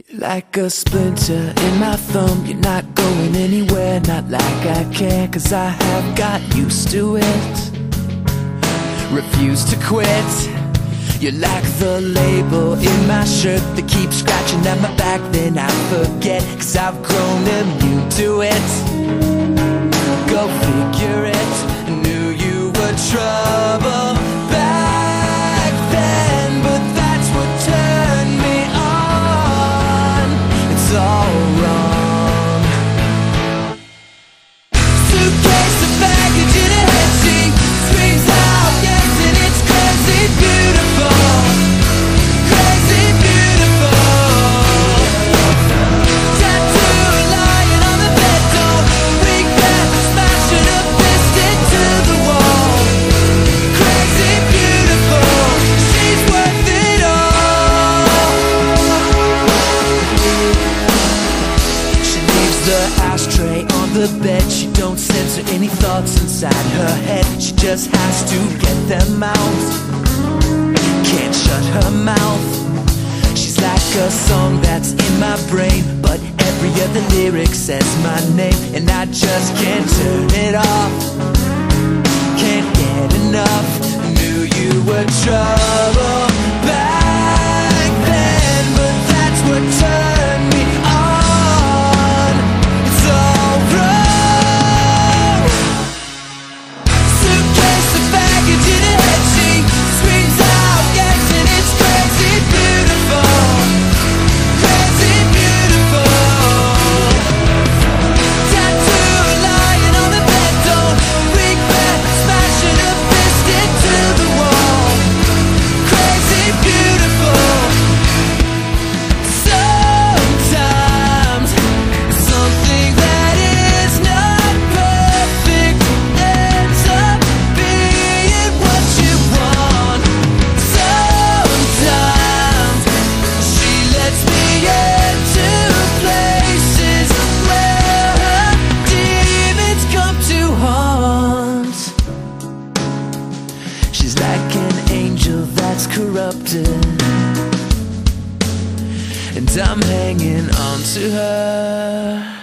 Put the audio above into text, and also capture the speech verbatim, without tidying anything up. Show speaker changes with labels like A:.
A: Like a splinter in my thumb, you're not going anywhere. Not like I care, cause I have got used to it. Refuse to quit. You're like the label in my shirt that keeps scratching at my back, then I forget, cause I've grown immune to it. Go figure it. Knew you were trouble back then, but that's what turned me on. It's all wrong. Suitcase of baggage in a head, she screams out yes, and it's crazy beautiful. Crazy beautiful. Tattoo lying on the bed, don't regret smashing a fist into the wall. Crazy beautiful. She's worth it all. She leaves the ashtray on the bed. She don't censor any thoughts inside her head. She just has to get them out. Can't shut her mouth. She's like a song that's in my brain, but every other lyric says my name, and I just can't turn it off. Can't get enough. Knew you were trouble back then, but that's what turned me on. It's all wrong. Suitcase of baggage in her head, she screams out yes, and it's crazy beautiful. Crazy beautiful. Tattoo lying on the bed, don't regret smashing a fist into the wall. Crazy beautiful. Sometimes something that is not perfect ends up being what you want. Sometimes she lets me into places where her demons come to haunt. She's like an angel that's corrupted, and I'm hanging on to her.